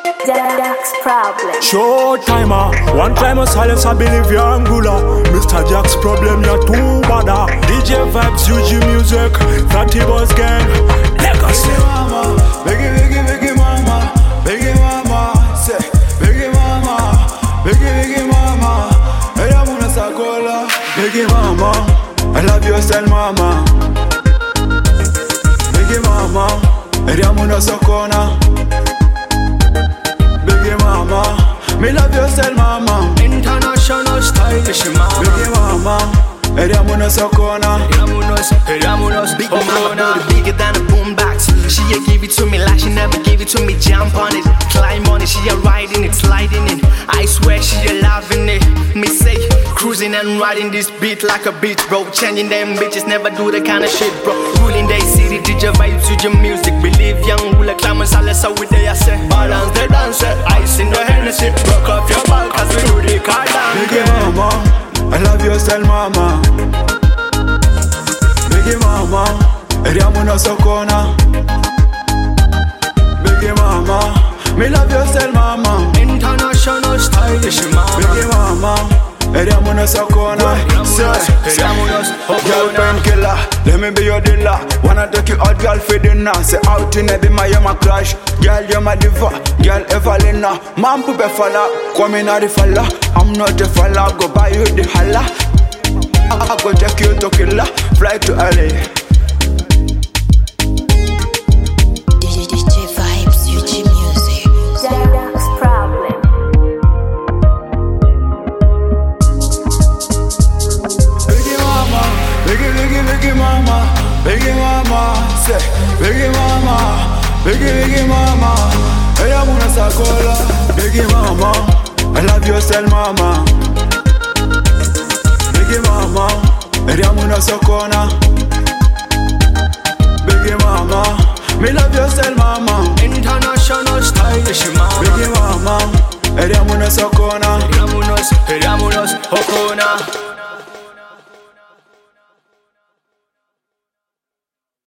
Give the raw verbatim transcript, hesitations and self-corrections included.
Jack's problem. Short timer, one time a silence, I believe you're Angular. Mister Jack's problem, you're too bad. D J Vibes, U G Music, thirty Boys Gang, Legacy. Mama, biggie, biggie, biggie, mama, biggie, mama, say, biggie, mama, biggie, biggie, mama. Hey, I'm gonna sakola, biggie, mama, I love you, style, mama. Biggie, mama, hey, I'm gonna sakona. Biggie, mama, me love you, style, mama. International stylish mama. Biggie, mama, hey, I'm gonna sakona. Ramunos, Ramunos, big mama, bigger than a boombox. She a give it to me like she never gave it to me. Jump on it, climb on it. She a riding it, sliding it. I swear she a loving it. Me say, cruising and riding this beat like a beach, bro. Changing them bitches, never do the kind of shit, bro. Ruling they city, D J Vibes to your music. Believe young ruler climbers, all let's with they I say. Balance the dance, ice in the Hennessy. Broke off your ball, cause we do the car down. Biggie, mama, I love you, style, mama. Biggie, mama, Riamuna Sokona. Biggie, mama, me love you, style, mama. International stylish mama. Biggie, mama, Riamuna Sokona. Girl painkiller, let me be your dealer. Wanna take you out, girl, for dinner. Say out in be my you're my crush. Girl, you're my diva, girl, Evalina. Man, pupe falla, come in the falla. I'm not a falla, go buy you the holla. I go take you to killer, fly to L A. D J Vibes, U G Music. Jack's problem. Biggie mama, biggie, biggie, biggie mama, biggie mama, say, biggie mama, biggie, biggie mama. Hey, I'm gonna sakola, biggie mama, I love you, style, mama. Biggie mama, Riamuna Sokona. Biggie mama, me love you, style, mama. International stylish mama. Biggie mama, Riamuna Sokona. Ramunos, Ramunos, Okona.